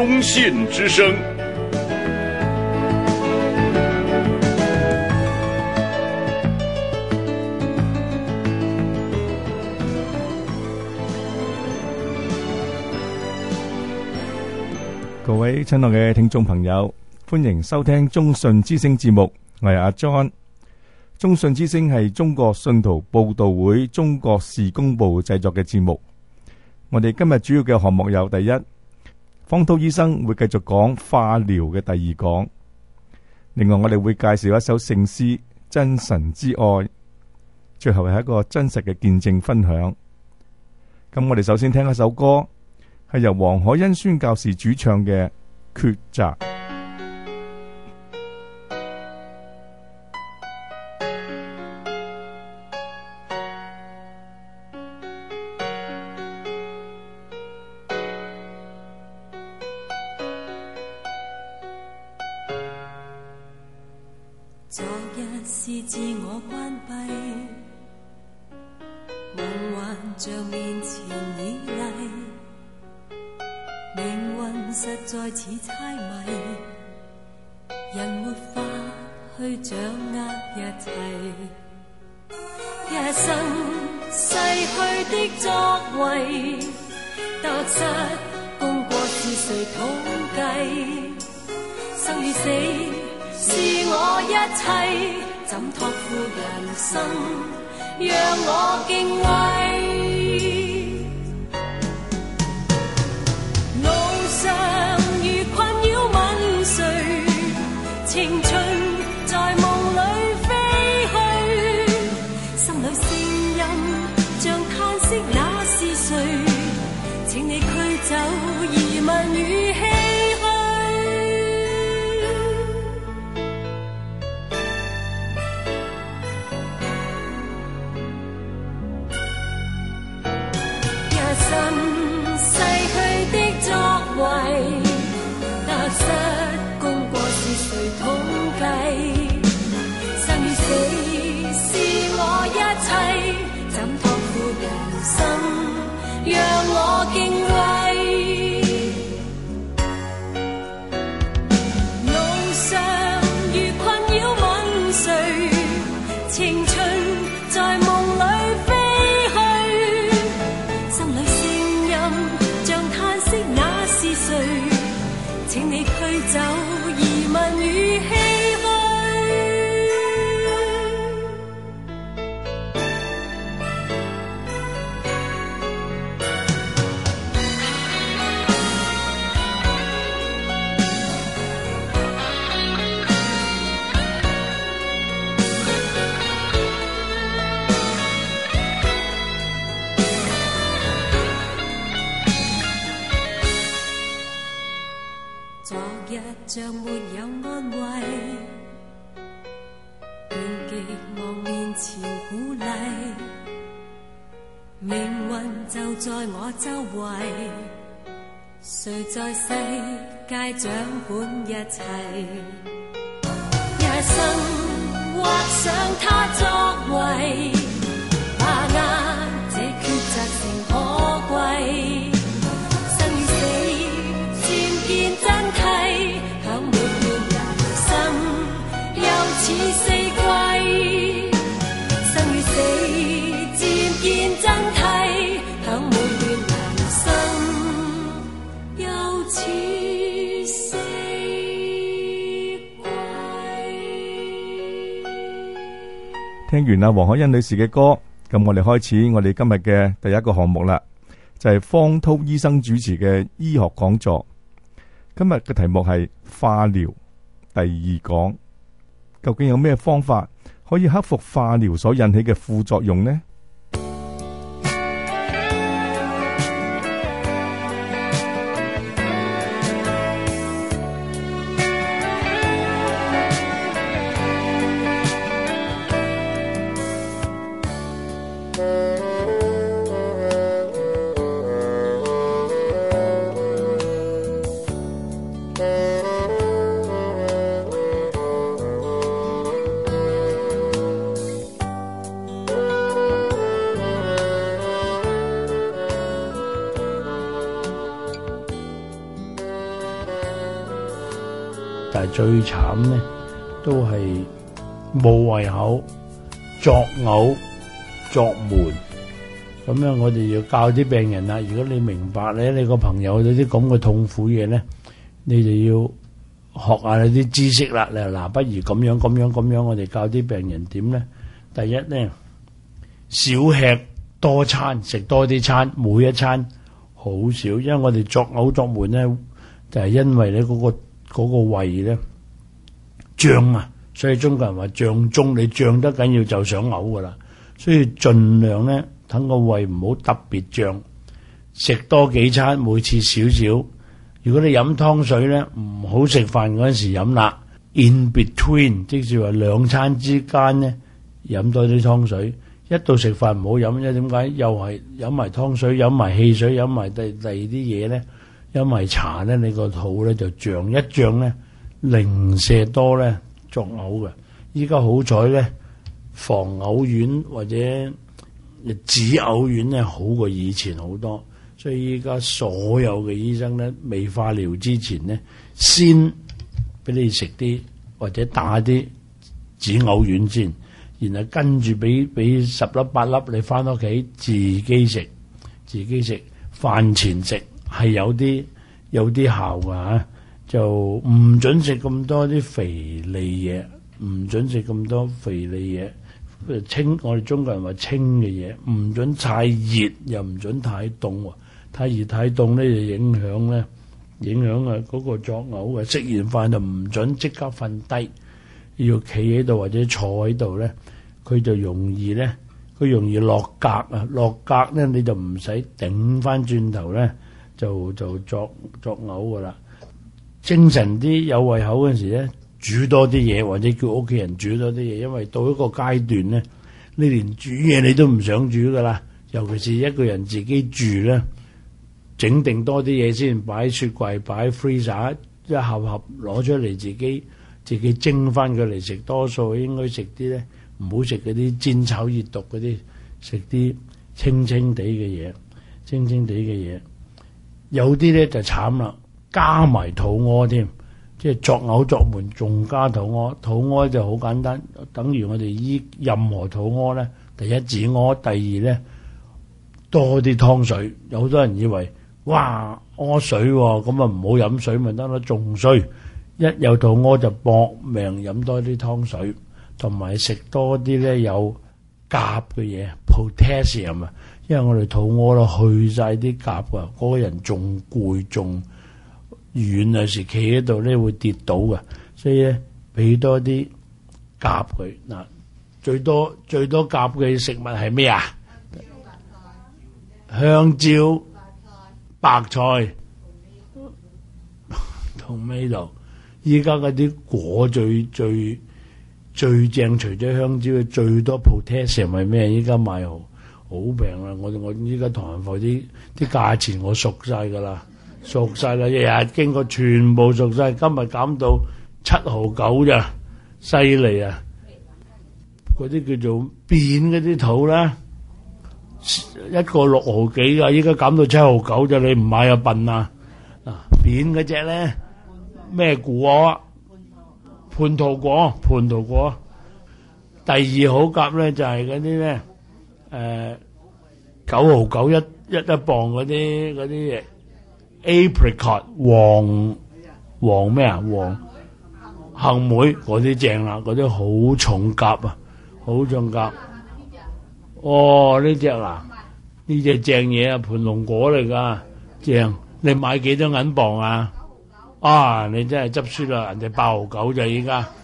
中信之聲。 各位親愛嘅聽眾朋友，歡迎收聽中信之聲節目，我係阿 John。中信之聲係中國信徒佈道會中國事工部製作嘅節目。我哋今日主要嘅項目有：第一，方濤醫生會繼續講化療嘅第二講；另外我哋會介紹一首聖詩《真神之愛》；最後係一個真實嘅見證分享。咁我哋首先聽一首歌，係由黃海欣宣教士主唱嘅《抉擇》。 昨日是自我關閉，夢幻像面前已麗，命運實在似猜謎，人沒法去掌握一切，一生逝去的作為，得失功過是誰統計？生與死是我一切，怎託付人生，讓我敬畏。路上如困擾吻睡，青春在夢裏飛去，心裏聲音像嘆息，那是誰？請你驅走疑問與唏噓。逝去的作為，得失功過是誰統計？生與死是我一切，怎託付人生，讓我敬畏。路上如困擾吻睡，青春在夢裏飛去，心裏聲音像嘆息，那是誰？請你驅走疑問與唏噓。昨日像沒有安慰，倦極望面前鼓勵，命運就在我周圍，誰在世界掌管一切？一生畫上他作為，把握這抉擇誠可貴。真諦響每段人生，又似四季，生與死漸見真諦響每段人生，又似四季。 聽完阿黃海欣女士嘅歌，咁我哋開始我哋今日嘅第一個項目啦，就係方濤醫生主持嘅醫學講座。今日嘅題目係化療第二講，究竟有咩方法可以克服化療所引起嘅副作用呢？ 但係最慘咧都係冇胃口、作嘔、作悶。咁樣我哋要教啲病人啦。如果你明白咧，你個朋友有啲咁嘅痛苦嘢咧，你就要學下你啲知識啦。嗱，不如咁樣咁樣咁樣，我哋教啲病人點咧？第一咧，少吃多餐，食多啲餐，每一餐好少，因為我哋作嘔作悶咧，就係因為咧嗰個胃咧脹啊，所以中國人話脹中，你脹得緊要就想嘔噶啦，所以盡量咧。等個胃唔好特別脹，食多幾餐，每次少少。如果你飲湯水咧，唔好食飯嗰陣時飲啦。In between， 即係話兩餐之間咧，飲多啲湯水。一到食飯唔好飲，因為點解？又係飲埋湯水、飲埋汽水、飲埋第二啲嘢咧，飲埋茶咧，你個肚咧就脹，一脹咧零舍多咧作嘔嘅。依家好彩咧，防嘔丸或者止嘔丸咧好過以前好多，所以依家所有嘅醫生咧，未化療之前咧，先俾你食啲或者打啲止嘔丸先，然後跟住俾10粒8粒你翻屋企自己食，飯前食係有啲效㗎嚇，就唔准食咁多啲肥膩嘢，唔准食咁多肥膩嘢。清，我哋中國人話清嘅嘢，唔准太熱，又唔准太凍。太熱太凍咧，就影響啊嗰個作嘔嘅。食完飯就唔准即刻瞓低，要企喺度或者坐喺度咧，佢就容易落格啊！落格咧你就唔使頂翻轉頭咧，就作嘔噶啦。精神啲有胃口嗰陣時咧，煮多啲嘢，或者叫屋企人煮多啲嘢，因為到一個階段咧，你連煮嘢你都唔想煮噶啦，尤其是一個人自己住咧，整定多啲嘢先，擺雪櫃、擺 freezer， 一盒盒攞出嚟自己蒸翻佢嚟食。多數應該食啲咧，唔好食嗰啲煎炒熱毒嗰啲，食啲清清地嘅嘢。有啲咧就慘啦，加埋肚屙添。即係作嘔作悶，仲加肚屙。肚屙就好簡單，等於我哋醫任何肚屙咧，第一止屙，第二咧多啲湯水。有好多人以為哇屙水喎，咁啊唔好飲水咪得咯，仲衰。一有肚屙就搏命飲多啲湯水，同埋食多啲咧有鉀嘅嘢 ，potassium 啊，因為我哋肚屙咯，去晒啲鉀啊，嗰個人仲攰仲遠，有時企喺度咧會跌倒嘅，所以咧俾多啲鉀佢嗱。最多鉀嘅食物係咩啊？香蕉、白菜同味道。依家嗰啲果最正，除咗香蕉，最多 potassium 係咩？依家賣好平啦！我依家唐人貨啲價錢我熟晒噶啦。日日經過全部熟晒，今日減到7毫9咋，犀利啊！嗰啲叫做扁嗰啲桃啦，一個6毫幾噶，依家減到7毫9咋，你唔買就笨啊！嗱，扁嗰隻咧咩果？蟠桃果。第二好夾咧就係嗰啲咧9毫9一磅嗰啲。apricot 黃咩啊？黃杏梅嗰啲正啦，嗰啲好重鉀啊，好重鉀。哦，呢隻啊，呢隻正嘢啊，盤龍果嚟噶，正。你買幾多銀磅啊？啊，你真係執輸啦，人哋8毫9就依家。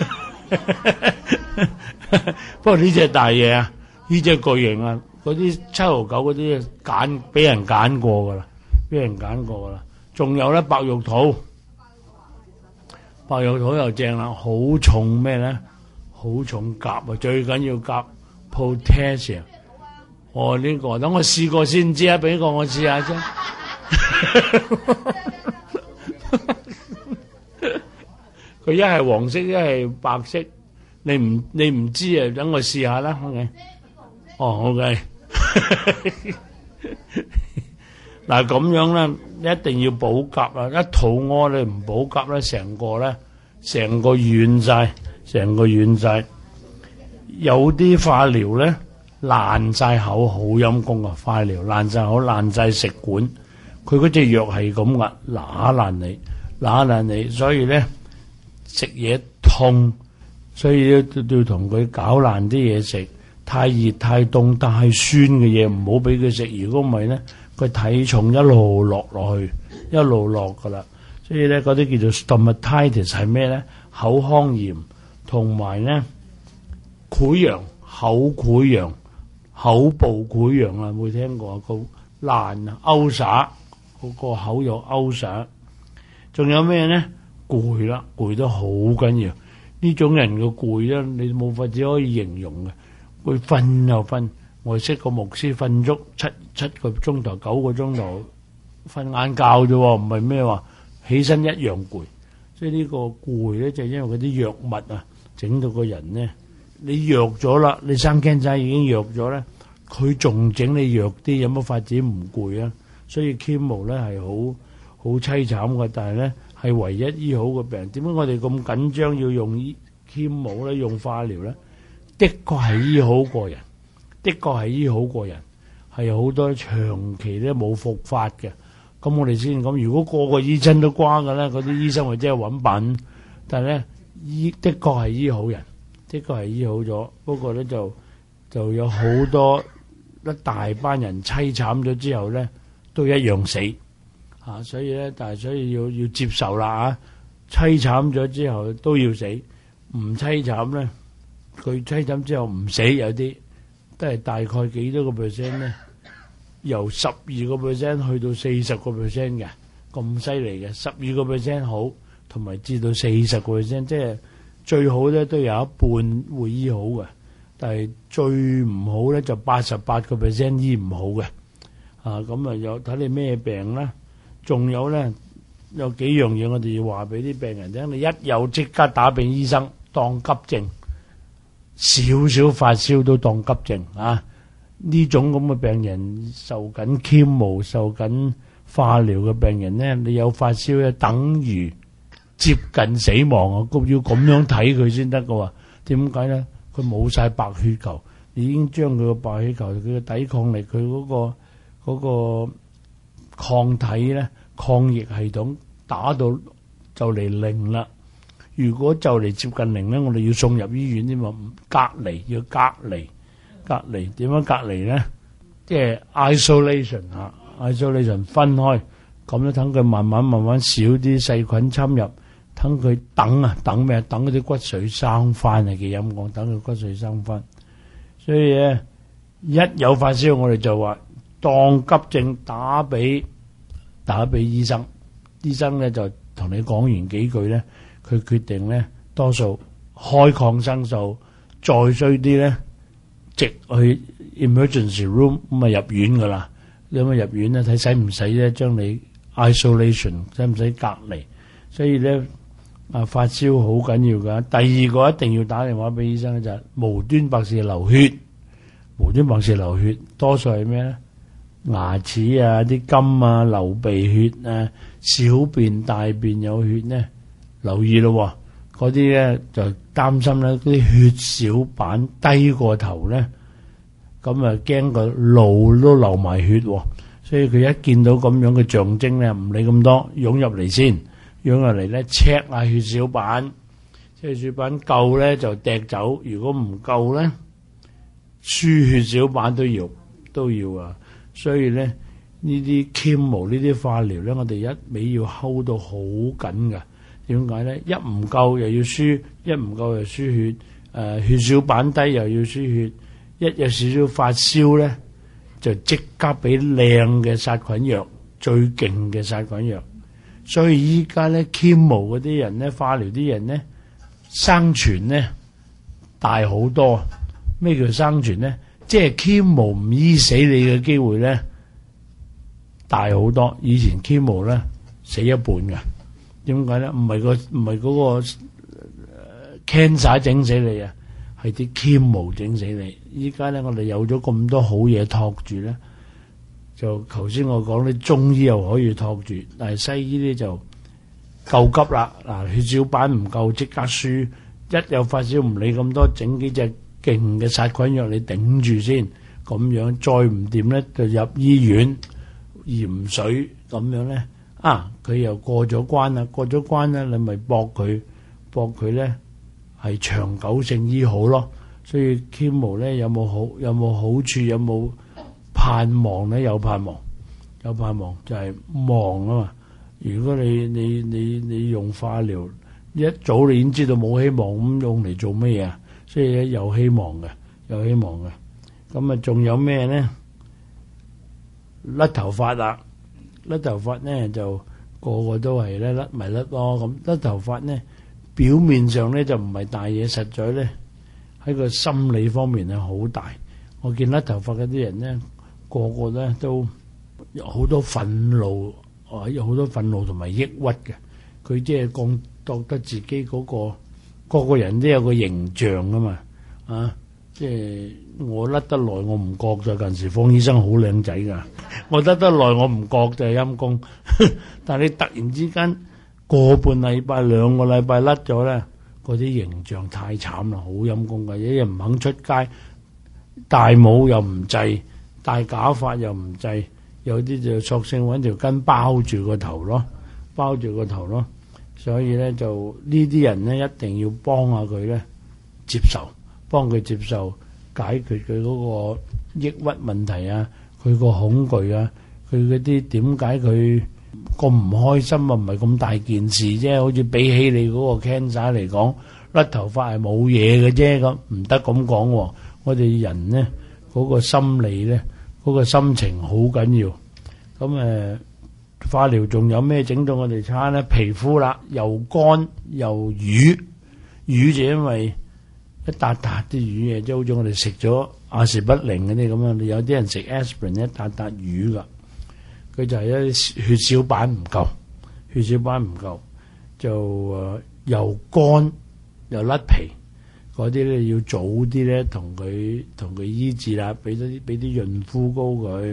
不過呢隻大嘢啊，呢隻巨型啊，嗰啲7毫9嗰啲俾人揀過噶啦。仲有咧白玉桃又正啦，好重咩咧？好重鉀啊！最緊要鉀 potassium。呢個等我試過先知啊，俾個我試下先。佢一係黃色，一係白色，你唔知啊？等我試下啦。OK。OK。嗱咁樣咧，一定要補鉀啦！一肚屙你唔補鉀咧，成個咧成個軟晒，有啲化療咧爛晒口，好陰功啊！化療爛晒口，爛晒食管，佢嗰隻藥係咁噶，揦爛你，所以咧食嘢痛，所以要同佢搞爛啲嘢食，太熱太凍太酸嘅嘢唔好俾佢食，如果唔係咧，佢體重一路落去，一路落噶啦。所以咧嗰啲叫做 stomatitis 係咩咧？口腔炎同埋咧潰瘍、口潰瘍、口部潰瘍啊，冇聽過個爛勾灑，嗰個口有勾灑。仲有咩咧？攰啦，攰得好緊要。呢種人嘅攰咧，你冇法子可以形容嘅。佢瞓又瞓，我識個牧師瞓足七個鐘頭、9個鐘頭瞓晏覺啫，唔係咩話起身一樣攰。所以呢個攰咧就係因為嗰啲藥物啊，整到個人咧，你弱咗啦，你生 cancer 已經弱咗咧，佢仲整你弱啲，有乜法子唔攰啊？所以 chemo 咧係好凄慘嘅，但係咧係唯一醫好嘅病。點解我哋咁緊張要用 chemo 咧，用化療咧？的確係醫好過人，係好多長期咧冇復發嘅。咁我哋先講，如果個個醫生都瓜嘅咧，嗰啲醫生咪真係揾笨。但係咧的確係醫好人，的確係醫好咗。不過咧就有好多一大班人凄慘咗之後咧，都一樣死啊！所以咧，所以要接受啦啊！凄慘咗之後都要死，唔凄慘咧，佢凄慘之後唔死，有啲都係大概幾多個 percent 咧？由12%去到40%嘅，咁犀利嘅，12% 好，同埋至到40%，即係最好咧都有一半會醫好嘅，但係最唔好咧就88% 醫唔好嘅。啊，咁啊有睇你咩病啦，仲有咧有幾樣嘢我哋要話俾啲病人聽，你一有即刻打俾醫生當急症，少少發燒都當急症啊！呢種咁嘅病人受緊 chemo 受緊化療嘅病人咧，你有發燒咧，等於接近死亡啊！要咁樣睇佢先得㗎喎。點解咧？佢冇晒白血球，你已經將佢個白血球佢嘅抵抗力，佢嗰個抗體咧，抗疫系統打到就嚟0啦。如果就嚟接近0咧，我哋要送入醫院添嘛，隔離要隔離。點樣隔離咧？即係 isolation 嚇，isolation 分開，咁樣等佢慢慢少啲細菌侵入，等佢等咩？等嗰啲骨髓生翻啊！嘅陰講，等佢骨髓生翻。所以咧，一有發燒，我哋就話當急症打俾醫生，醫生咧就同你講完幾句咧，佢決定咧多數開抗生素，再衰啲咧，直去 emergency room 咁啊入院噶啦。你咁啊入院咧睇使唔使咧將你 isolation， 使唔使隔離？所以咧發燒好緊要噶。第二個一定要打電話俾醫生咧就係無端白事流血，無端白事流血多數係咩咧？牙齒啊、啲筋啊、流鼻血啊、小便大便有血咧，留意咯。嗰啲咧就擔心咧，嗰啲血小板低過頭咧，咁啊驚個腦都流埋血，所以佢一見到咁樣嘅象徵咧，唔理咁多，湧入嚟咧 check 下血小板，即係血小板夠咧就掟走，如果唔夠咧，輸血小板都要啊。所以咧呢啲 chemo 呢啲化療咧，我哋一味要 hold 到好緊噶。點解咧？一唔夠又要輸，一唔夠又輸血，血小板低又要輸血，一有少少發燒咧，就即刻俾靚嘅殺菌藥，最勁嘅殺菌藥。所以依家咧 chemo 嗰啲人咧，化療啲人咧，生存咧大好多。咩叫生存咧？即係 chemo 唔醫死你嘅機會咧大好多。以前 chemo 咧死一半㗎。點解咧？唔係嗰個 cancer 整死你啊，係啲 chemo 整死你。依家咧，我哋有咗咁多好嘢托住咧，就頭先我講啲中醫又可以托住，但係西醫咧就救急啦，嗱血小板唔夠即刻輸，一有發燒唔理咁多，整幾隻勁嘅殺菌藥你頂住先，咁樣再唔掂咧就入醫院驗水咁樣咧，佢又過咗關啦，過咗關咧你咪搏佢咧係長久性醫好咯。所以 chemo 咧有冇好處，有冇盼望咧？有盼望就係望啊嘛。如果你用化療，一早你已經知道冇希望，咁用嚟做乜嘢啊？所以有希望嘅。咁啊，仲有咩咧？甩頭髮啦，甩頭髮咧就個個都係咧甩咪甩咯。咁甩頭髮咧，表面上咧就唔係大嘢，實在咧喺個心理方面係好大。我見甩頭髮嗰啲人咧，個個咧都有好多憤怒。有好多憤怒同埋抑鬱嘅，佢即係覺得自己個個人都有個形象噶嘛，即係我甩得耐我唔覺就近時方醫生好靚仔噶，我甩得耐我唔覺就係陰公，但係你突然之間個半禮拜2個禮拜甩咗咧，嗰啲形象太慘啦，好陰公嘅，一日唔肯出街，戴帽又唔制，戴假髮又唔制。有啲就索性揾條巾包住個頭咯，所以咧就呢啲人咧一定要幫下佢咧幫佢接受解決佢嗰個抑鬱問題啊，佢個恐懼啊，佢嗰啲點解佢咁唔開心啊？唔係咁大件事啫，好似比起你嗰個 cancer 嚟講，甩頭髮係冇嘢嘅啫，咁唔得咁講喎。我哋人咧嗰個心理咧。嗰個心情好緊要，咁化療仲有咩整到我哋差咧？皮膚啦，又乾又瘀就因為一笪笪啲瘀嘢，即係好似我哋食咗阿士不靈嗰啲咁樣，有啲人食 aspirin 一笪笪瘀噶，佢就係一啲血小板唔夠，就又乾又甩皮。嗰啲咧要早啲咧同佢醫治啦，俾啲潤膚膏佢，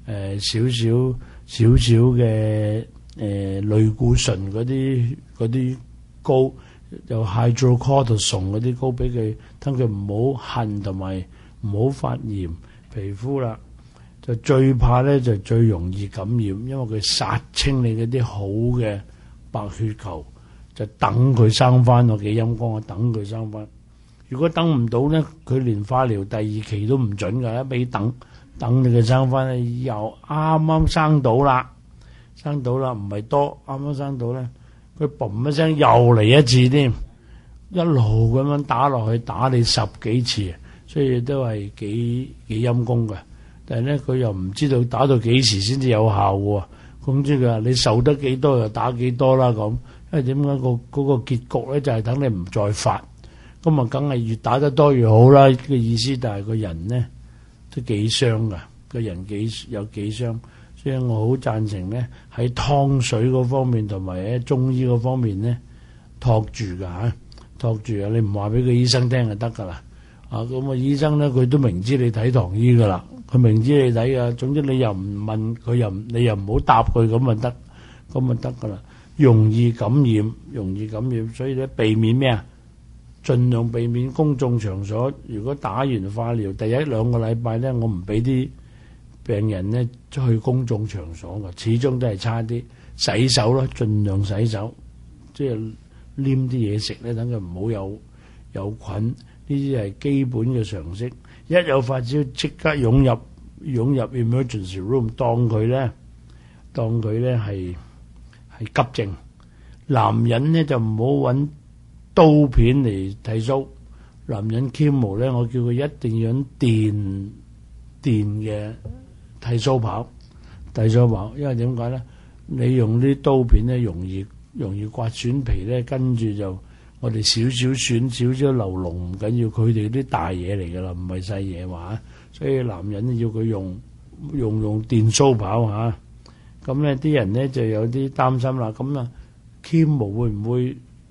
少少嘅類固醇嗰啲膏，又 hydrocortisone 嗰啲膏俾佢，等佢唔好痕同埋唔好發炎皮膚啦。就最怕咧就最容易感染，因為佢殺清你嗰啲好嘅白血球，就等佢生翻。我幾陰功啊，等佢生翻。如果等唔到咧，佢連化療第2期都唔準㗎，一味等你嘅生翻咧，又啱啱生到啦，唔係多，啱啱生到咧，佢嘣一聲又嚟一次添，一路咁樣打落去，打你10幾次，所以都係幾陰功㗎。但係咧，佢又唔知道打到幾時先至有效喎。咁即係話你受得幾多就打幾多啦咁。因為點解嗰個結局咧就係等你唔再發。咁啊，梗係越打得多越好啦嘅意思，但係個人咧都幾傷噶，個人有幾傷，所以我好贊成咧喺湯水嗰方面同埋喺中醫嗰方面咧托住噶，你唔話俾個醫生聽就得噶啦。咁啊，醫生咧佢都明知你睇唐醫噶啦，佢明知你睇噶，總之你又唔問佢，你又唔好答佢，咁啊得噶啦。容易感染，所以咧避免咩啊？盡量避免公眾場所。如果打完化療第1-2個禮拜咧，我唔俾啲病人咧去公眾場所嘅，始終都係差啲。洗手咯，盡量洗手，即係黏啲嘢食咧，等佢唔好有菌。呢啲係基本嘅常識。一有發燒即刻湧入 emergency room， 當佢咧係急症。男人咧就唔好揾刀片嚟剃鬚，男人 chemo 咧，我叫佢一定要用電嘅剃鬚刨，因為點解咧？你用啲刀片咧，容易刮損皮咧，跟住就我哋少少損少少流膿唔緊要，佢哋啲大嘢嚟噶啦，唔係細嘢話，所以男人要佢用電鬚刨嚇。咁咧啲人咧就有啲擔心啦，咁啊 chemo 會唔會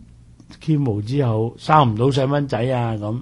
chemo 之後生唔到細蚊仔啊？咁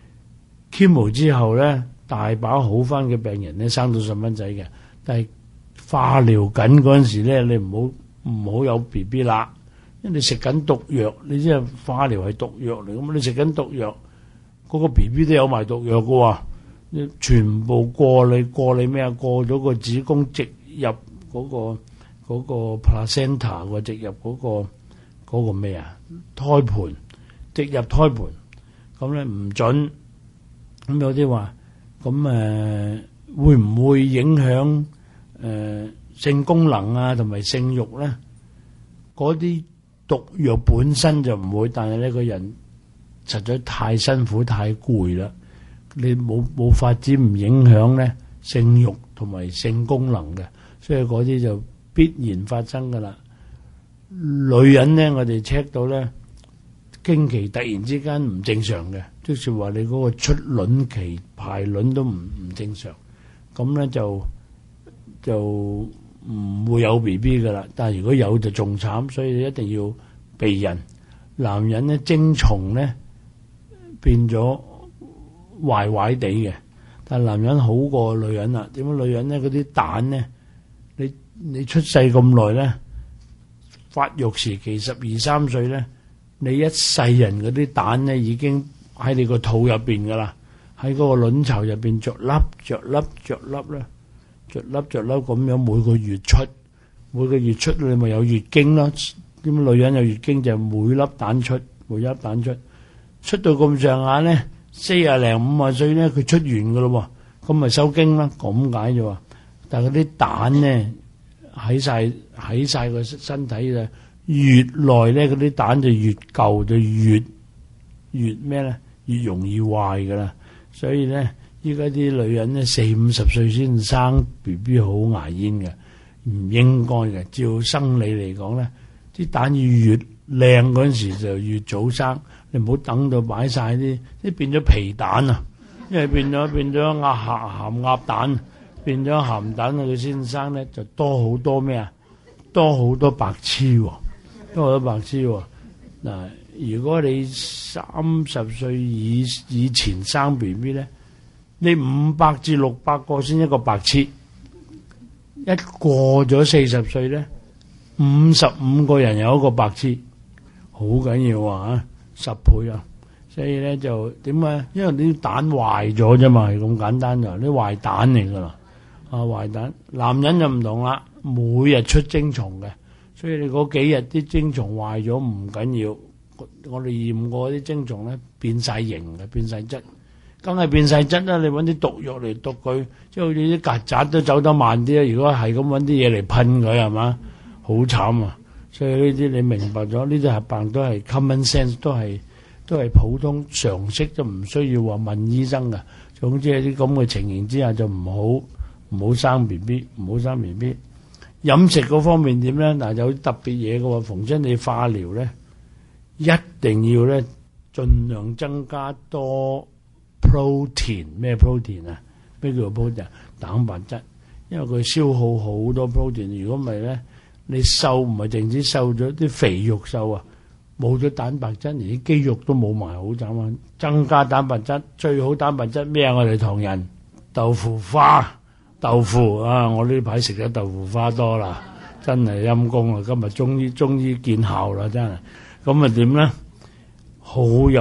chemo 之後咧，大把好翻嘅病人咧生到細蚊仔嘅，但係化療緊嗰陣時咧，你唔好有 BB 啦， 因為你食緊毒藥，你即係化療係毒藥嚟，咁你食緊毒藥，嗰個 B B 都有埋毒藥噶喎，你全部過你咩啊？過咗個子宮直入嗰個 placenta 個直入嗰個咩啊？胎盤直入胎盤，咁咧唔準。咁有啲話咁會唔會影響性功能啊同埋性慾咧？嗰啲毒藥本身就唔會，但係呢個人實在太辛苦太攰啦，你冇法子唔影響咧性慾同埋性功能嘅，所以嗰啲就必然發生噶啦。女人咧，我哋 check 到咧經期突然之間唔正常嘅，即是話你嗰個出卵期排卵都唔正常，咁咧就唔會有 B B 噶啦。但係如果有就仲慘，所以你一定要避孕。男人咧精蟲咧變咗壞壞地嘅，但係男人好過女人啦。點解女人咧嗰啲蛋咧？你出世咁耐咧，發育時期12-13歲咧，你一世人嗰啲蛋咧已經喺你個肚入邊噶啦，喺嗰個卵巢入邊着粒咁樣每個月出，你咪有月經咯。點解女人有月經就係每粒蛋出到咁上下咧，40零50歲咧佢出完噶咯喎，咁咪收經啦，咁解啫喎。但係嗰啲蛋咧喺晒個身體嘅，越耐咧嗰啲蛋就越舊，就越咩咧，越容易壞噶啦。所以咧依家啲女人咧40-50歲先生 B B 好牙煙嘅，唔應該嘅。照生理嚟講咧，啲蛋越靚嗰陣時就越早生，你唔好等到擺晒啲變咗皮蛋啊，因為變咗鹹鴨蛋，變咗鹹蛋佢先生咧就多好多咩啊？多好多白痴喎，嗱，如果你30歲以前生 B B 咧，你500至600個先一個白痴，一過咗40歲咧，55個人有一個白痴，好緊要啊！10倍啊！所以咧就點啊？因為啲蛋壞咗啫嘛，係咁簡單就啲壞蛋嚟噶啦。壞蛋，男人就唔同啦，每日出精蟲嘅，所以你嗰幾日啲精蟲壞咗唔緊要，我哋驗過啲精蟲咧變晒形嘅，變晒質，梗係變晒質啦！你揾啲毒藥嚟毒佢，即係好似啲曱甴都走得慢啲啊！如果係咁揾啲嘢嚟噴佢係嘛，好慘啊！所以呢啲你明白咗，呢啲合辦都係 common sense， 都係普通常識，就唔需要話問醫生嘅。總之喺啲咁嘅情形之下就唔好生 B B， 唔好生 B B。飲食嗰方面點咧？嗱，有特別嘢嘅喎，逢親你化療咧，一定要咧盡量增加多 protein。咩 protein 啊？咩叫做 protein？蛋白質，因為佢消耗好多 protein。如果唔係咧，你瘦唔係淨止瘦咗啲肥肉瘦啊，冇咗蛋白質，連啲肌肉都冇埋，好慘啊！增加蛋白質，最好蛋白質咩啊？我哋唐人豆腐花。豆腐啊！我呢排食咗豆腐花多啦，真係陰公啊！今日終於見效啦，真係。咁啊點咧？好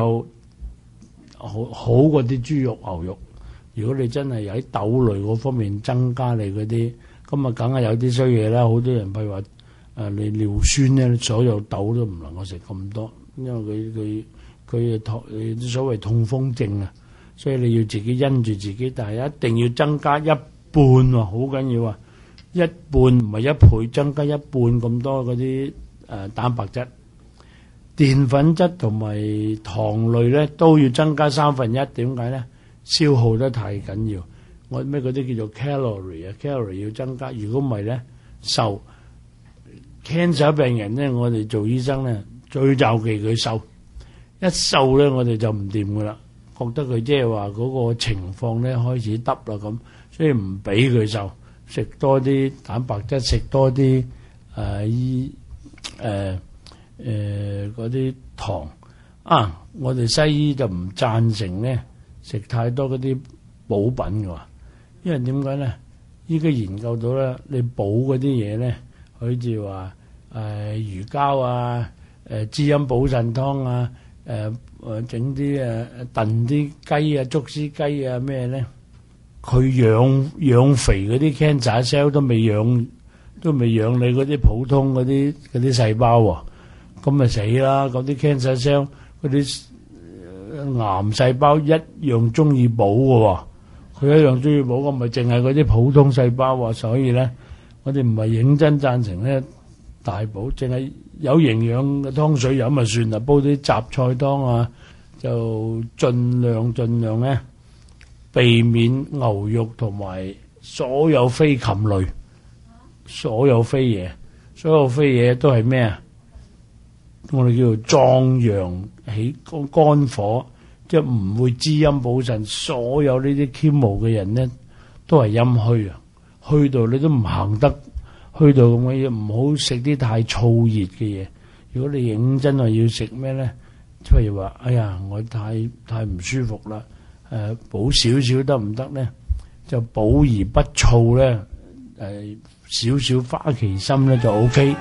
過啲豬肉牛肉。如果你真係喺豆類嗰方面增加你嗰啲，咁啊梗係有啲衰嘢啦。好多人譬如話你尿酸咧，所有豆都唔能夠食咁多，因為佢所謂痛風症啊，所以你要自己因住自己，但係一定要增加1半喎，好緊要啊！一半唔係1倍，增加1半咁多嗰啲蛋白質、澱粉質同埋糖類咧都要增加1/3。點解咧？消耗得太緊要。我咩嗰啲叫做 calorie 啊 ，calorie 要增加。如果唔係咧，瘦 cancer 病人咧，我哋做醫生咧最就忌佢瘦，一瘦咧我哋就唔掂噶啦，覺得佢即係話嗰個情況咧開始耷啦咁。所以唔俾佢瘦，食多啲蛋白質，食多啲嗰啲糖啊！我哋西醫就唔贊成咧食太多嗰啲補品嘅，因為點解咧？依家研究到咧，你補嗰啲嘢咧，好似話魚膠啊、 滋陰補腎湯啊，整啲燉啲雞啊、竹絲雞啊咩咧，佢養肥嗰啲 cancer cell 都未養你嗰啲普通嗰啲細胞喎，咁咪死啦！嗰啲 cancer cell 嗰啲癌細胞一樣中意補嘅喎，佢一樣中意補，咁咪淨係嗰啲普通細胞喎，所以咧我哋唔係認真贊成咧大補，淨係有營養嘅湯水飲咪算啦，煲啲雜菜湯啊，就盡量咧避免牛肉同埋所有飛禽類，所有飛嘢都係咩啊？我哋叫做壯陽起肝火，即係唔會滋陰補腎。所有呢啲 chemo 嘅人咧都係陰虛啊，虛到你都唔行得，虛到咁嘅嘢，唔好食啲太燥熱嘅嘢。如果你認真話要食咩咧，譬如話，哎呀，我太唔舒服啦，補少少得唔得咧？就補而不燥咧，少少花旗參咧就 OK。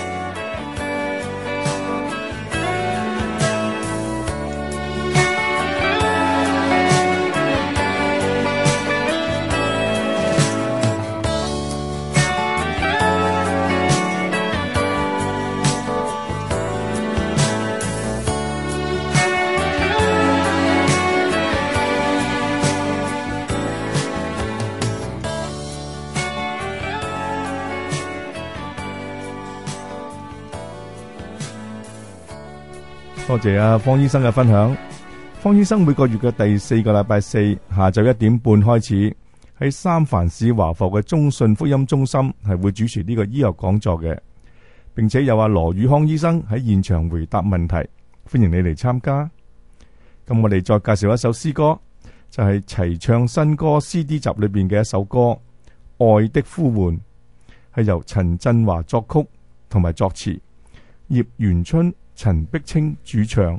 多謝阿方醫生嘅分享。方醫生每個月嘅第4個禮拜4下晝1點半開始，喺三藩市華埠嘅中信福音中心係會主持呢個醫學講座嘅，並且有阿羅宇康醫生喺現場回答問題，歡迎你嚟參加。咁我哋再介紹一首詩歌，就係齊唱新歌 CD 集裏邊嘅一首歌《愛的呼喚》，係由陳振華作曲同埋作詞，葉元春、陳碧清主唱。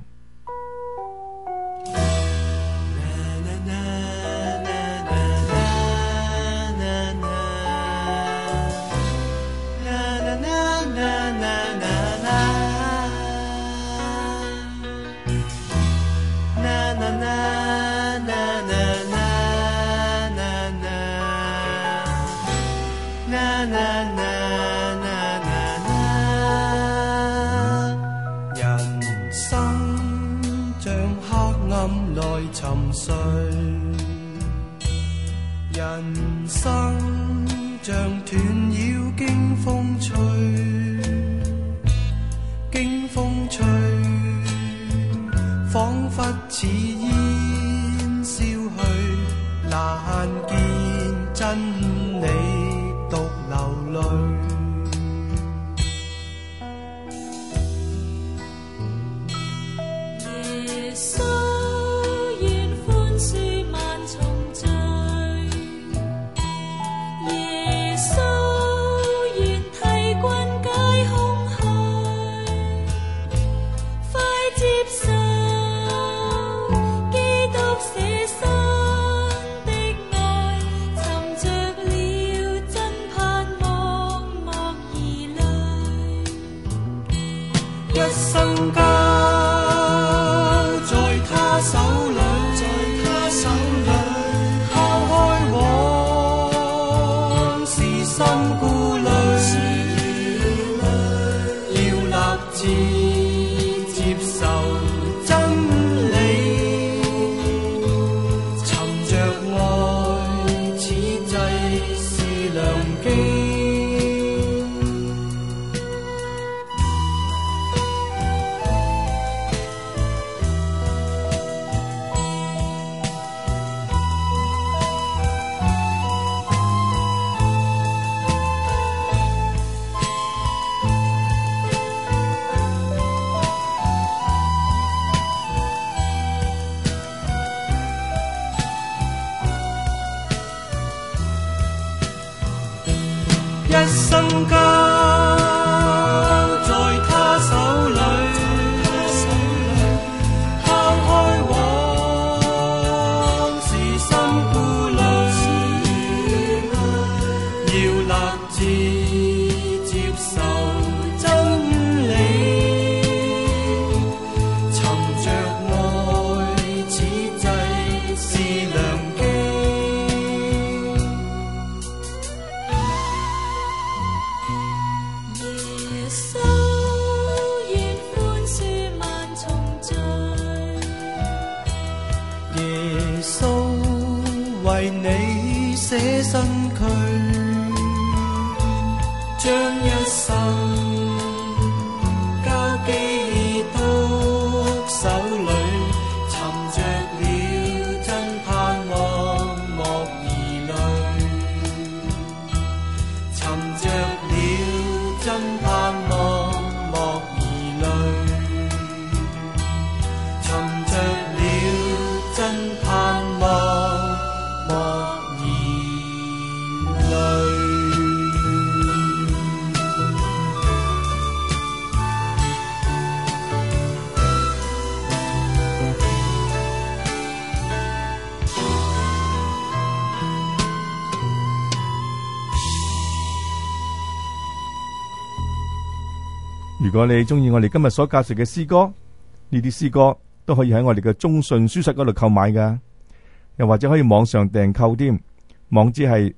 沉睡，人生像斷擾經風吹，經風吹，彷彿似煙消去，難見真理獨流淚。 身軀，將一生交寄督手裏，尋着了真盼望莫疑慮，尋着了真盼望莫疑慮，尋着了真盼望莫疑慮。 如果你中意我哋今日所介紹嘅詩歌，呢啲詩歌都可以喺我哋嘅中信書室嗰度購買噶，又或者可以網上訂購添。網址係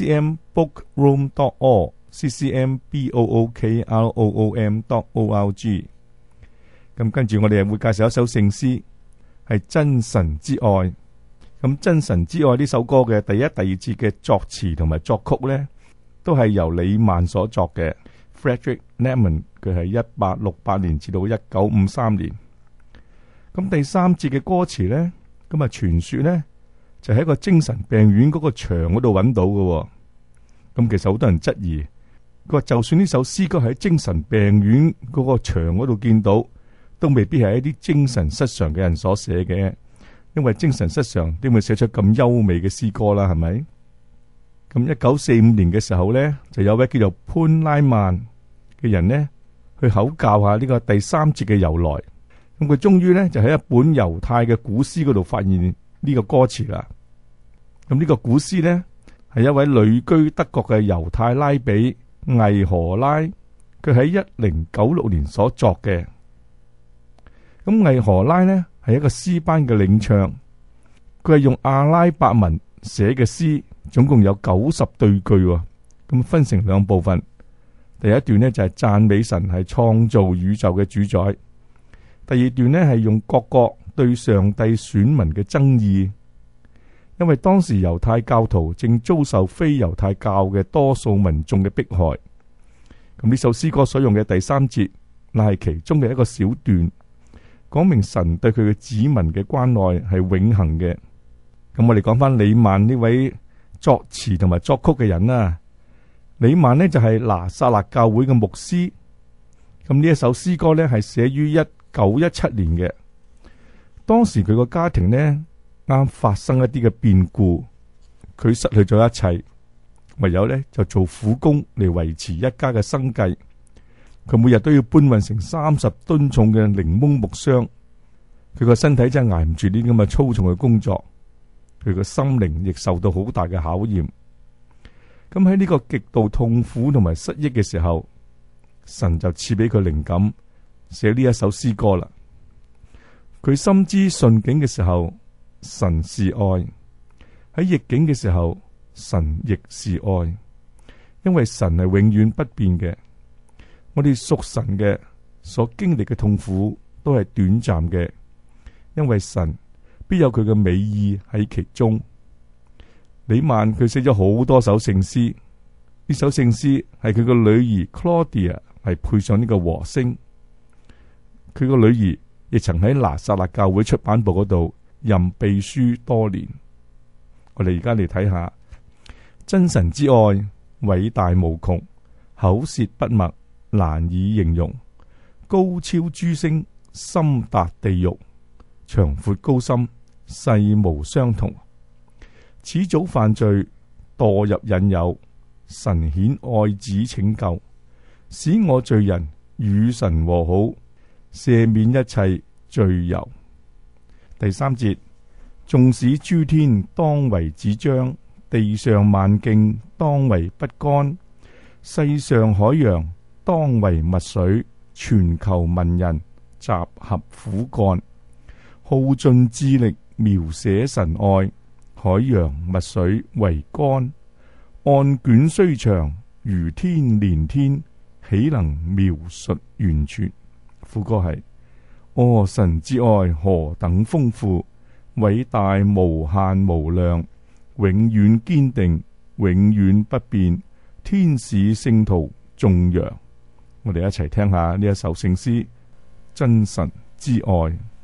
ccmbookroom.org，ccmbookroom.org。咁跟住我哋會介紹一首聖詩，係真神之愛。咁真神之愛呢首歌嘅第一、第二節嘅作詞同埋作曲呢，都係由李曼所作嘅。Frederick Lehman 佢係1868年至到1953年。咁第三節嘅歌詞呢，咁啊傳說呢，就喺一個精神病院嗰個牆嗰度揾到嘅。咁其實好多人質疑，佢話就算呢首詩歌喺精神病院嗰個牆嗰度見到，都未必係一啲精神失常嘅人所寫嘅，因為精神失常點會寫出咁優美嘅詩歌啦？係咪？咁1945年嘅時候呢，就有位叫做潘拉曼嘅人呢，去口教下呢個第三節嘅由來。咁佢終於呢，就喺一本猶太嘅古詩嗰度發現呢個歌詞啦。咁呢個古詩呢，係一位旅居德國嘅猶太拉比魏荷拉，佢喺1096年所作嘅。咁魏荷拉呢，係一個詩班嘅領唱，佢係用阿拉伯文寫嘅詩，總共有90對句，咁分成兩部分。第一段呢，就係讚美神係創造宇宙嘅主宰，第二段呢，係用各國對上帝選民嘅爭議，因為當時猶太教徒正遭受非猶太教嘅多數民眾嘅迫害。咁呢首詩歌所用嘅第三節，乃係其中嘅一個小段，講明神對佢嘅子民嘅關愛係永恆嘅。咁我哋講翻李曼呢位作詞同埋作曲嘅人啦。李曼呢，就係拿撒勒教會嘅牧師。咁呢一首詩歌呢，係寫於1917年嘅。當時佢個家庭呢，啱發生一啲嘅變故，佢失去咗一切，唯有呢就做苦工嚟維持一家嘅生計。佢每日都要搬運成30噸重嘅檸檬木箱，佢個身體真係捱唔住呢啲咁嘅粗重嘅工作，佢個心靈亦受到好大嘅考驗。咁喺呢個極度痛苦同埋失憶嘅時候，神就賜俾佢靈感，寫呢一首詩歌啦。佢深知順境嘅時候，神是愛；喺逆境嘅時候，神亦是愛。因為神係永遠不變嘅，我哋屬神嘅所經歷嘅痛苦都係短暫嘅，因為神必有佢嘅美意喺其中。李曼佢寫咗好多首聖詩，呢首聖詩係佢個女兒 Claudia 係配上呢個和聲。佢個女兒亦曾喺拿撒勒教會出版部嗰度任秘書多年。我哋而家嚟睇下，真神之愛偉大無窮，口舌不墨，難以形容，高超諸星，深達地獄，長闊高深，世無相同。始祖犯罪，墮入引誘，神顯愛子拯救，使我罪人與神和好，赦免一切罪由。第三節，縱使諸天當為紙張，地上萬徑當為筆桿，世上海洋當為墨水，全球文人集合苦幹，耗盡智力描寫神愛，海洋墨水為乾，案卷雖長如天連天，豈能描述完全？副歌係：哦，神之愛何等豐富，偉大無限無量，永遠堅定， 永遠不變，天使聖徒頌揚。我哋一齊聽下呢一首聖詩《真神之愛》。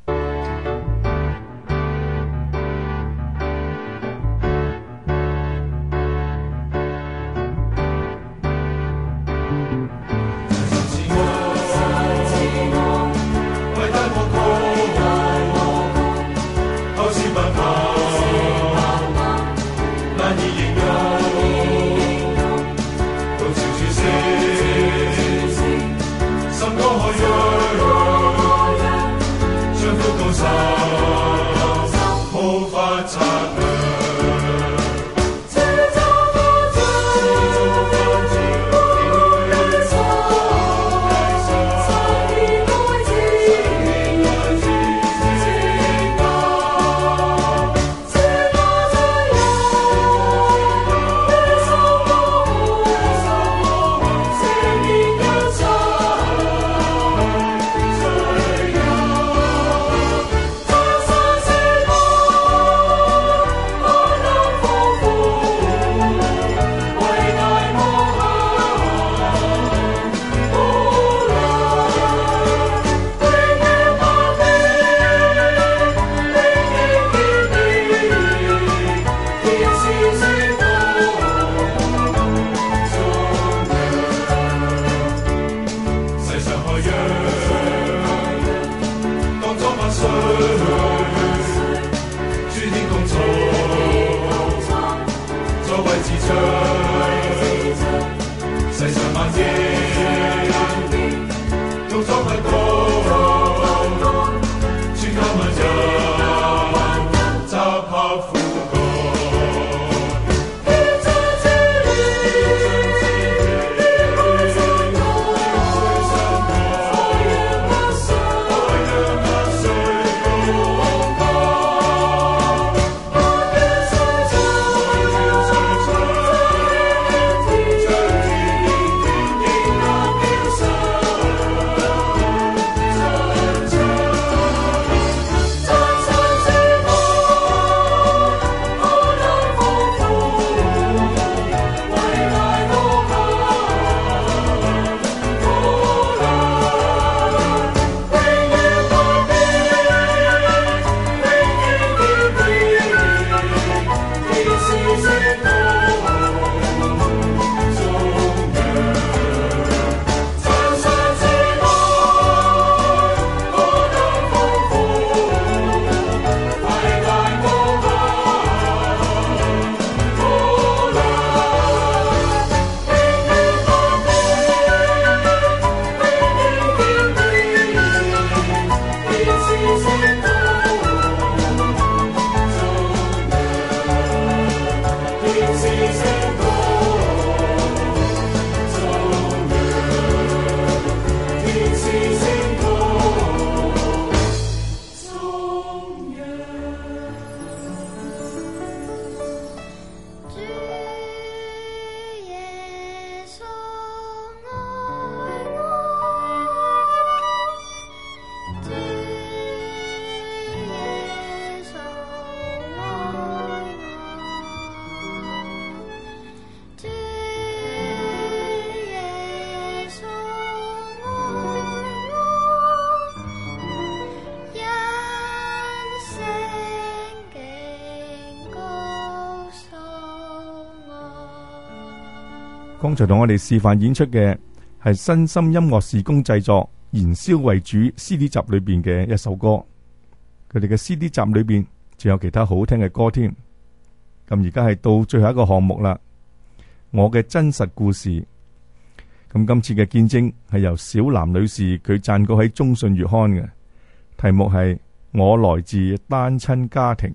剛才同我哋示範演出嘅係新心音樂事工製作《燃燒為主》CD 集裏邊嘅一首歌，佢哋嘅 CD 集裏邊仲有其他好聽嘅歌添。咁而家係到最後一個項目啦，我嘅真實故事。咁今次嘅見證係由小蘭女士佢撰稿喺中信月刊嘅，題目係我來自單親家庭。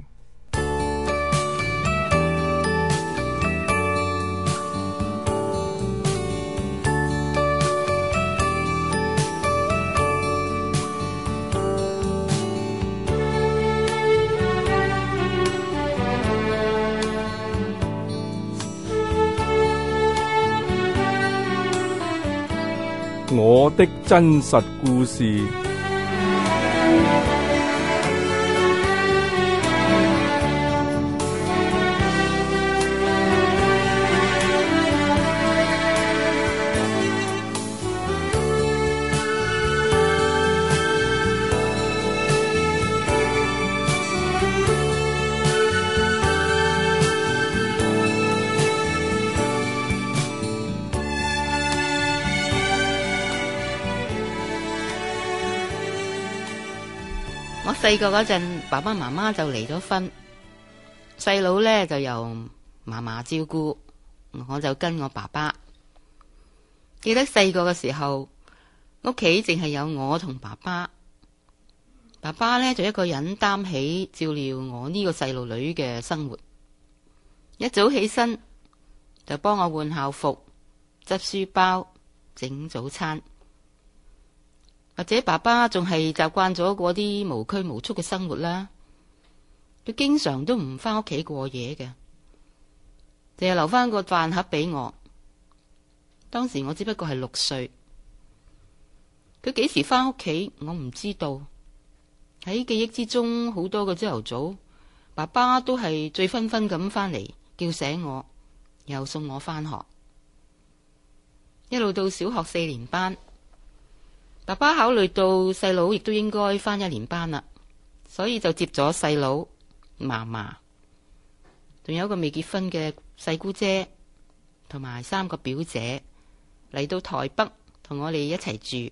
我的真實故事。 我細個嗰陣，爸爸媽媽就離咗婚，細佬呢就由嫲嫲照顧，我就跟我爸爸。記得細個嘅時候，屋企淨係有我同爸爸，爸爸呢就一個人擔起照料我呢個細路女嘅生活。一早起身就幫我換校服、執書包、整早餐。或者爸爸仲係習慣咗嗰啲無拘無束嘅生活啦，佢經常都唔返屋企過夜嘅，淨係留返個飯盒俾我。當時我只不過係6歲，佢幾時返屋企我唔知道。喺記憶之中，好多個朝頭早，爸爸都係醉醺醺咁返嚟叫醒我，又送我返學，一路到小學4年班。爸爸考慮到細佬亦都應該返1年班啦，所以就接咗細佬、嫲嫲，仲有一個未結婚嘅細姑姐，同埋3個表姐嚟到台北同我哋一齊住。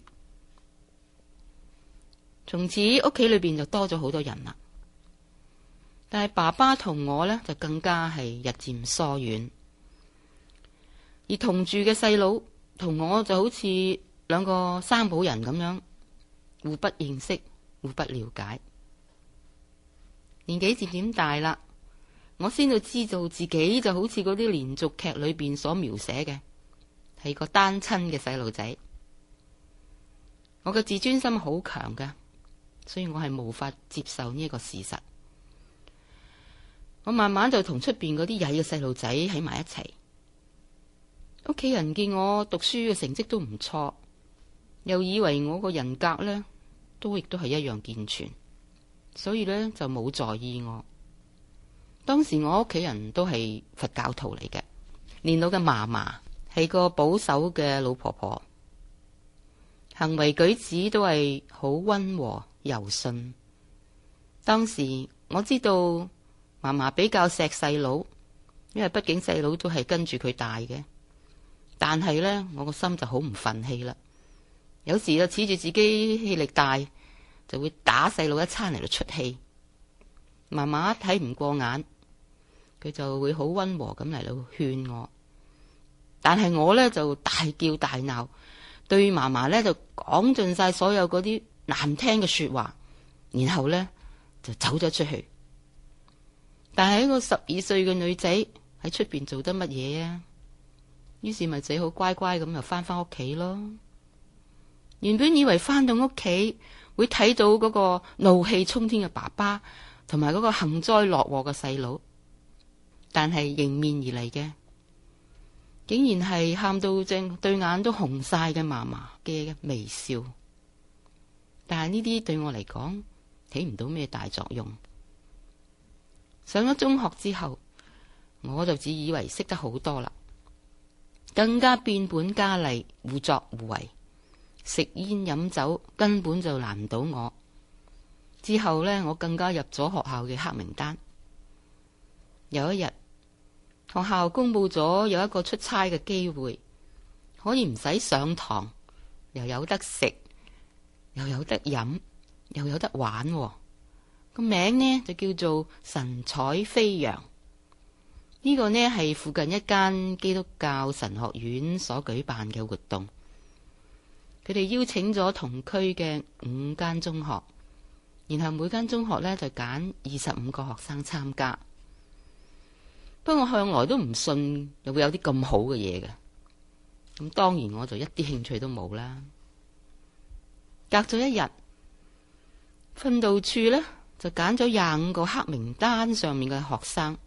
從此屋企裏邊就多咗好多人啦，但係爸爸同我呢，就更加係日漸疏遠，而同住嘅細佬同我就好似2個生保人咁樣，互不認識，互不了解。年紀漸漸大啦，我先至知道自己就好似嗰啲連續劇裏邊所描寫嘅，係個單親嘅細路仔。我嘅自尊心好強㗎，所以我係無法接受呢一個事實。我慢慢就同出邊嗰啲曳嘅細路仔喺埋一齊，屋企人見我讀書嘅成績都唔錯，又以為我個人格呢亦都係一樣健全，所以呢就冇在意我。當時我屋企人都係佛教徒嚟嘅，年老嘅嫲嫲係個保守嘅老婆婆，行為舉止都係好溫和柔順。當時我知道嫲嫲比較錫細佬，因為畢竟細佬都係跟住佢大嘅，但係呢，我個心就好唔忿氣啦。有時就恃住自己氣力大，就會打細佬一餐嚟到出氣。嫲嫲睇唔過眼，佢就會好溫和咁嚟到勸我。但係我呢，就大叫大鬧，對嫲嫲呢，就講盡晒所有嗰啲難聽嘅說話，然後呢，就走咗出去。但係一個12歲嘅女仔喺出邊做得乜嘢啊？於是咪只好乖乖咁又翻屋企咯。原本以為翻到屋企會睇到嗰個怒氣沖天嘅爸爸，同埋嗰個幸災樂禍嘅細佬，但係迎面而嚟嘅，竟然係喊到正對眼都紅晒嘅嫲嫲嘅微笑。但係呢啲對我嚟講起唔到咩大作用。上咗中學之後，我就自以為識得好多啦，更加變本加厲，互作互為。食煙飲酒根本就難唔到我。之後呢，我更加入咗學校嘅黑名單。有一日，學校公布咗有一個出差嘅機會，可以唔使上堂，又有得食，又有得飲，又有得玩喎。個名呢就叫做神采飛揚。呢個呢係附近一間基督教神學院所舉辦嘅活動。佢哋邀請咗同區嘅5間中學，然後每間中學呢就揀25個學生參加。不過我向來都唔信又會有啲咁好嘅嘢嘅，咁當然我就一啲興趣都冇啦。隔咗1日，訓導處呢就揀咗25個黑名單上面嘅學生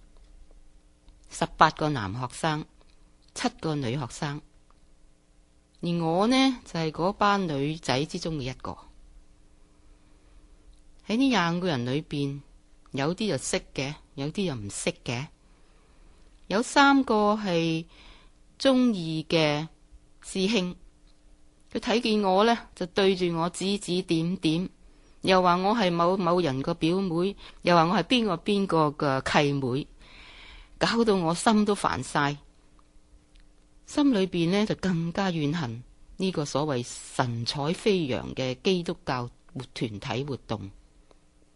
，18個男學生，7個女學生。而我呢就係嗰班女仔之中嘅一個。喺呢25個人裏邊，有啲就識嘅，有啲又唔識嘅。有3個係中二嘅師兄，佢睇見我呢，就對住我指指點點，又話我係某某人個表妹，又話我係邊個邊個嘅契妹，搞到我心都煩晒。心裏邊呢就更加怨恨呢個所謂神采飛揚嘅基督教團體活動。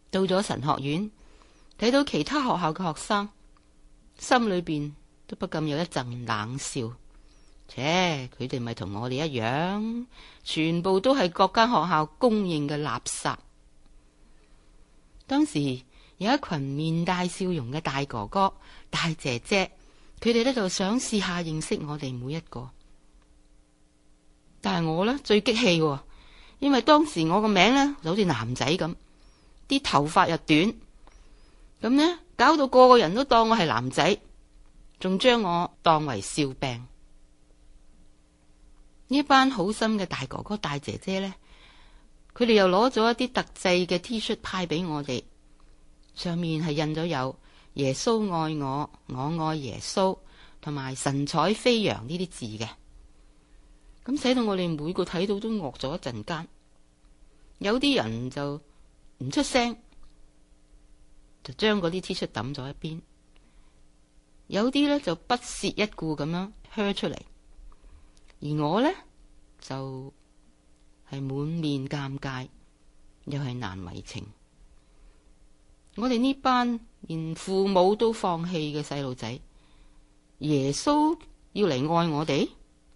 到咗神學院，睇到其他學校嘅學生，心裏邊都不禁有一陣冷笑。切，佢哋咪同我哋一樣，全部都係各間學校公認嘅垃圾。當時有一群面帶笑容嘅大哥哥、大姐姐，佢哋呢就想試下認識我哋每一個。但係我呢最激氣喎，因為當時我個名呢就好似男仔咁，啲頭髮又短，咁呢搞到個個人都當我係男仔，仲將我當為笑柄。呢班好心嘅大哥哥大姐姐呢，佢哋又攞咗一啲特製嘅 T 恤派俾我哋，上面係印咗有耶穌愛我，我愛耶穌，同埋神采飛揚呢啲字嘅。咁使到我哋每個睇到都愕咗一陣間，有啲人就唔出聲，就將嗰啲 T 恤抌咗一邊，有啲呢就不屑一顧咁樣靴出嚟。而我呢，就係滿面尷尬，又係難為情。我哋呢班連父母都放棄嘅細路仔，耶穌要嚟愛我哋。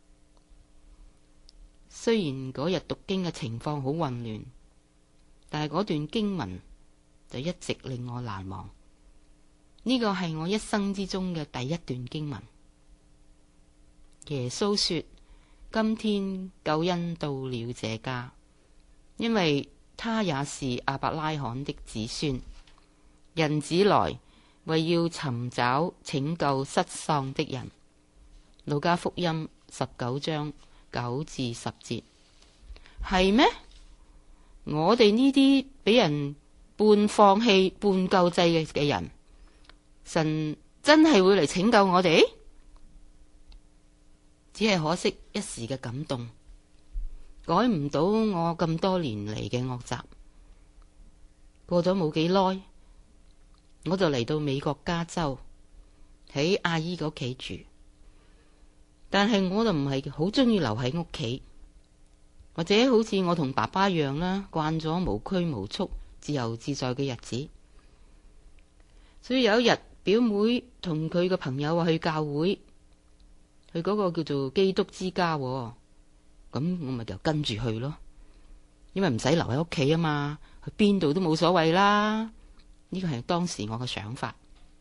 雖然嗰日讀經嘅情況好混亂，但係嗰段經文就一直令我難忘。呢個係我一生之中嘅第一段經文。耶穌說：今天救恩到了這家，因為他也是亞伯拉罕的子孫。人子來為要尋找拯救失喪的人。路加福音19章9至10節。係咩？我哋呢啲俾人半放棄半救濟嘅人，神真係會嚟拯救我哋？只係可惜一時嘅感動，改唔到我咁多年嚟嘅惡習。過咗冇幾耐，我就嚟到美國加州，喺阿姨嘅屋企住。但係我就唔係好中意留喺屋企，或者好似我同爸爸一樣啦，慣咗無拘無束、自由自在嘅日子。所以有一日，表妹同佢嘅朋友話去教會，去嗰個叫做基督之家，咁我咪就跟住去咯。因為唔使留喺屋企啊嘛，去邊度都冇所謂啦。呢個係當時我嘅想法。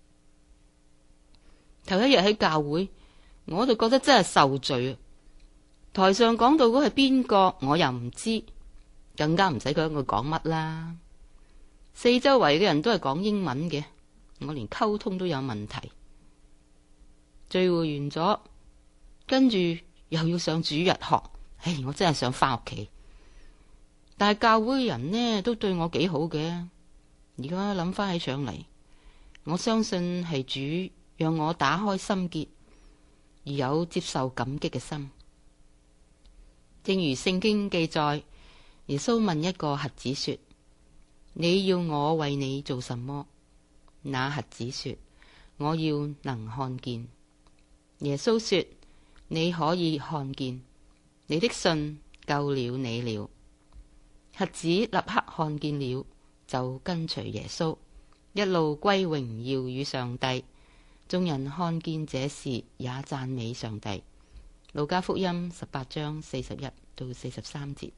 頭一日喺教會，我就覺得真係受罪。台上講到嗰係邊個，我又唔知，更加唔使講佢講乜啦。四周圍嘅人都係講英文嘅，我連溝通都有問題。聚會完咗，跟住又要上主日學，我真係想翻屋企。但係教會人呢都對我幾好嘅。而家諗翻起上嚟，我相信係主讓我打開心結，而有接受感激嘅心。正如聖經記載，耶穌問一個瞎子說：你要我為你做什麼？那瞎子說：我要能看見。耶穌說：你可以看見，你的信救了你了。瞎子立刻看見了，就跟隨耶穌，一路歸榮耀與上帝。眾人看見這事，也讚美上帝。路加福音18章41到43節。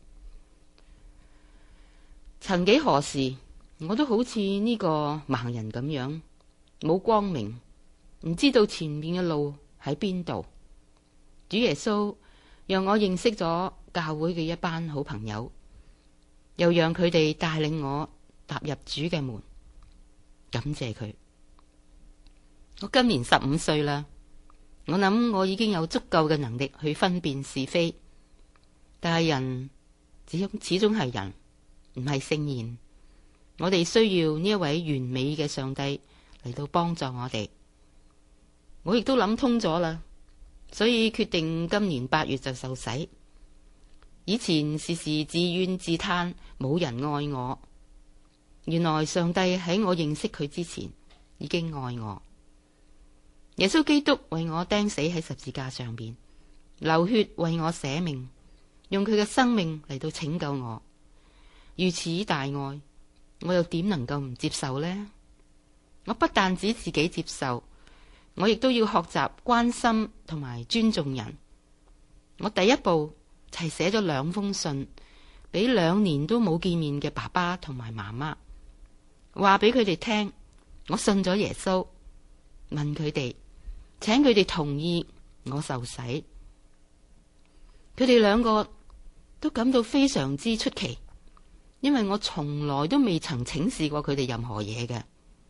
曾幾何時，我都好似呢個盲人咁樣，冇光明，唔知道前面嘅路喺邊度。主耶穌讓我認識咗教會嘅一班好朋友，又讓佢哋帶領我踏入主嘅門。感謝佢。我今年15歲啦，我諗我已經有足夠嘅能力去分辨是非，但係人始終係人，唔係聖賢。我哋需要呢一位完美嘅上帝嚟到幫助我哋。我亦都諗通咗啦，所以決定今年8月就受洗。以前時時自怨自嘆，冇人愛我。原來上帝喺我認識佢之前已經愛我。耶穌基督為我釘死喺十字架上邊，流血為我捨命，用佢嘅生命嚟到拯救我。如此大愛， 我又點能夠唔接受呢？我不但止自己接受，我亦都要學習關心同埋尊重人。我第一步就係寫咗2封信俾2年都冇見面嘅爸爸同埋媽媽，話俾佢哋聽我信咗耶穌，問佢哋，請佢哋同意我受洗。佢哋2個都感到非常之出奇，因為我從來都未曾請示過佢哋任何嘢嘅。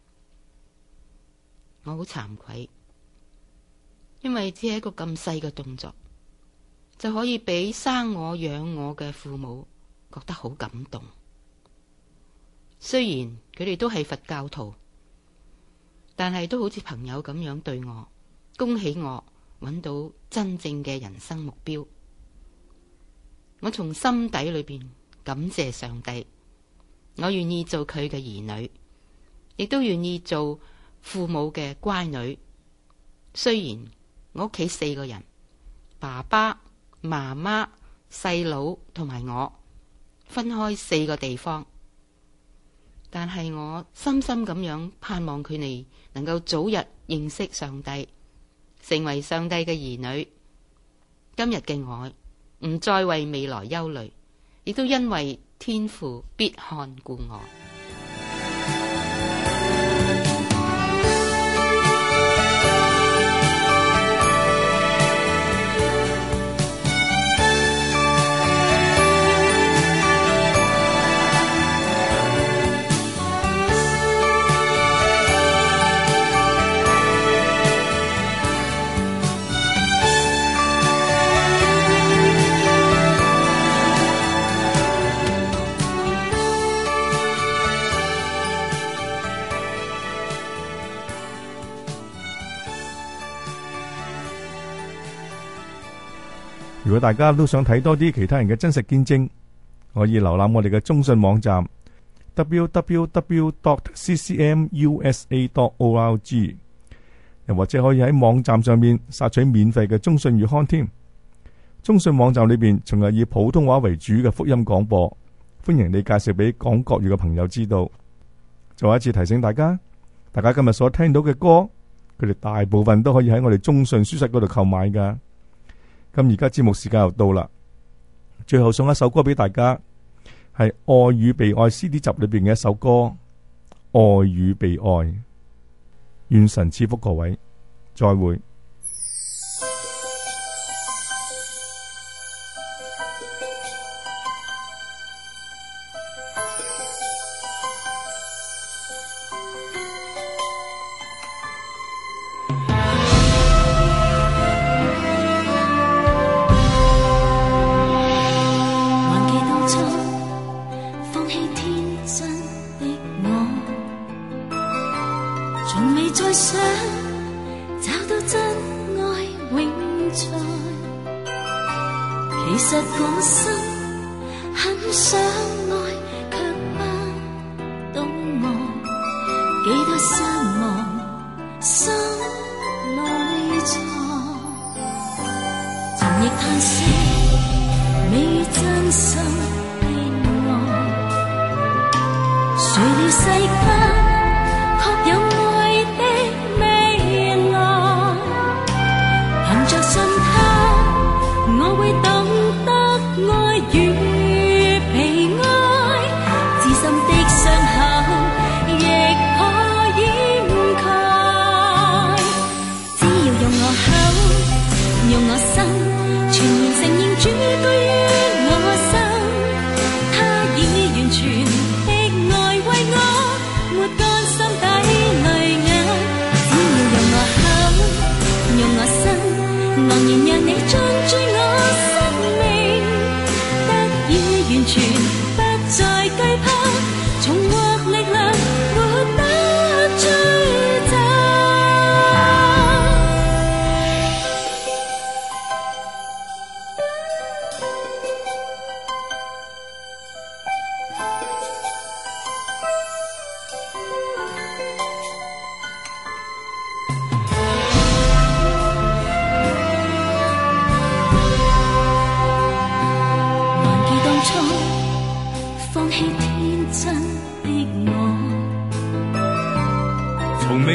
我好慚愧，因為只係一個咁細嘅動作，就可以俾生我養我嘅父母覺得好感動。雖然佢哋都係佛教徒，但係都好似朋友咁樣對我，恭喜我揾到真正嘅人生目標。我從心底裏邊感謝上帝，我願意做佢嘅兒女，亦都願意做父母嘅乖女。雖然我屋企4個人，爸爸、媽媽、細佬同埋我分開4個地方，但係我深深咁樣盼望佢哋能夠早日認識上帝，成為上帝嘅兒女。今日嘅我唔再為未來憂慮，亦都因為天父必看顧我。 如果大家都想睇多啲其他人嘅真實見證，可以瀏覽我哋嘅中信網站 www.ccmusa.org， 又或者可以喺網站上面索取免費嘅中信月刊添。中信網站裏邊仲係以普通話為主嘅福音廣播，歡迎你介紹俾講國語嘅朋友知道。再一次提醒大家今日所聽到嘅歌，佢哋大部分都可以喺我哋中信書室嗰度購買噶。咁而家節目時間又到啦，最後送一首歌俾大家，係《愛與被愛》CD 集裏邊嘅一首歌《愛與被愛》。願神賜福各位，再會。 沒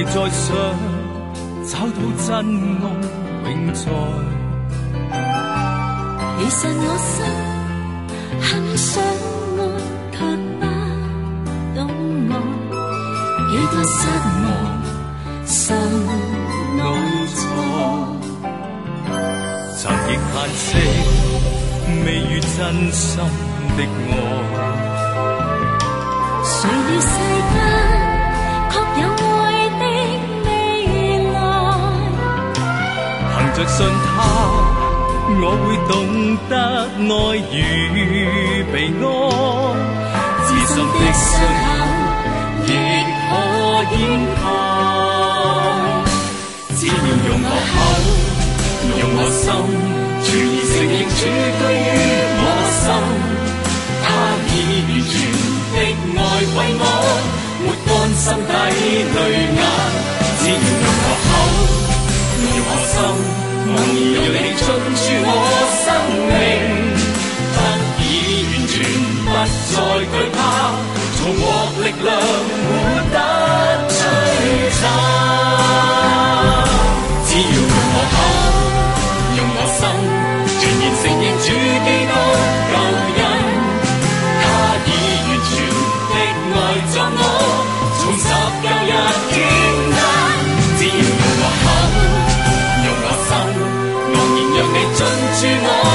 再想找到真愛永在。 其實我心很想愛，卻不懂愛，幾多失望受內挫。 曾極限息，未遇真心的愛。 誰料世間確有愛的未來， 憑着信他，我會懂得愛與被愛。至深的傷口亦可掩蓋，只要用我口，用我心，全然承認主居於我心。他以完全的愛為我，抹乾心底淚眼。只要用我口，用我心，昂然讓你進駐我生命，得以完全不再懼怕，重獲力量活得璀璨。只要用我口，用我心，全然承認主基督救恩。作我重拾舊日天間，只要用我口，用我心，昂然讓你進駐我